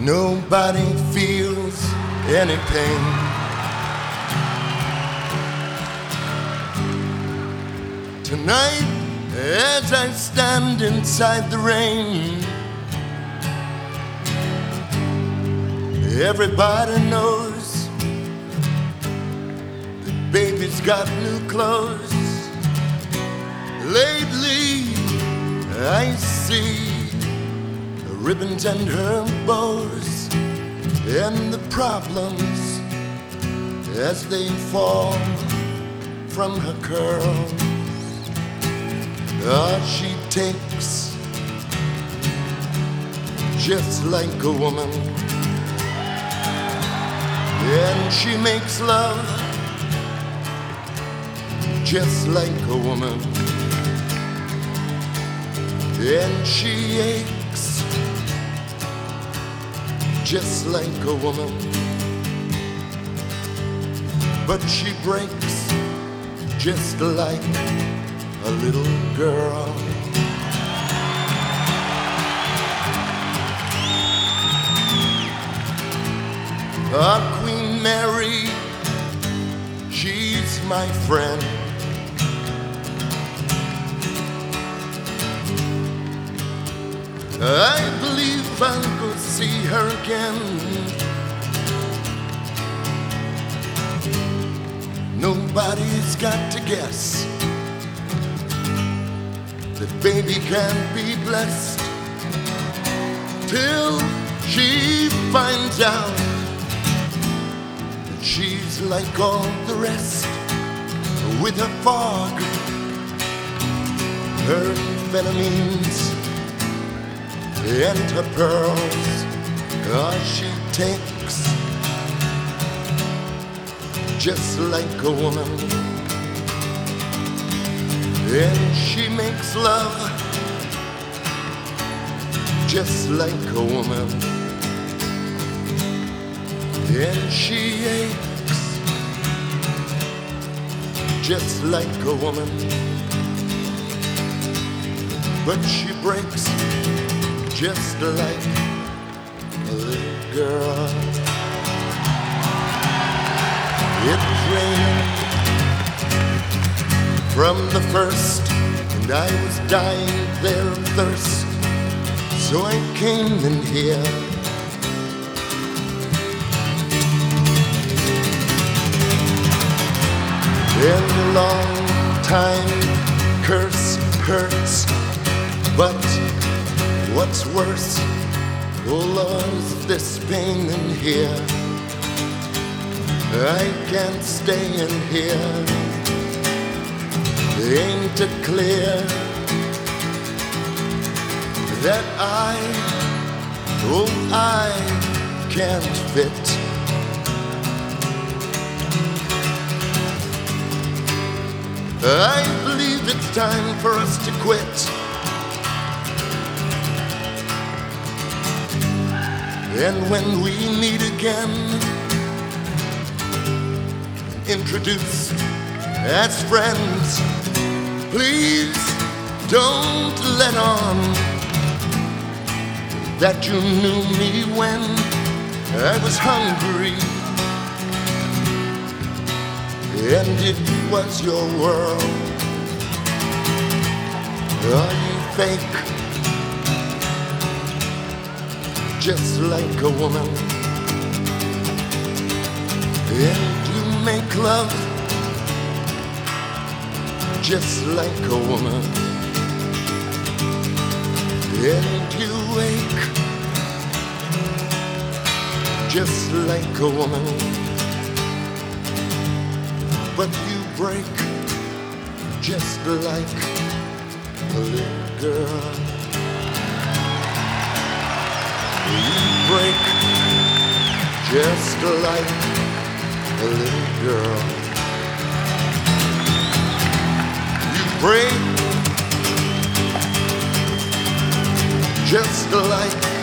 Nobody feels any pain. Tonight, as I stand inside the rain, everybody knows that baby's got new clothes. Lately, I see her ribbons and her bows, and the problems as they fall from her curls. She takes just like a woman, and she makes love just like a woman, and she aches just like a woman, but she breaks just like a little girl. Our Queen Mary, she's my friend. I believe I'll go see her again. Nobody's got to guess that baby can't be blessed till she finds out that she's like all the rest, with her fog, her amphetamines, and her pearls. She takes just like a woman, and she makes love just like a woman, and she aches just like a woman, but she breaks just like a little girl. It was raining from the first, and I was dying there of thirst, so I came in here. And a long time curse hurts, but what's worse, oh Lord, is this pain in here. I can't stay in here. Ain't it clear that I can't fit? I believe it's time for us to quit. And when we meet again, introduced as friends, please don't let on that you knew me when I was hungry, and it was your world. Are you fake, just like a woman, and you make love just like a woman, and you ache just like a woman, but you break just like a little girl. You break just like a little girl. Break just like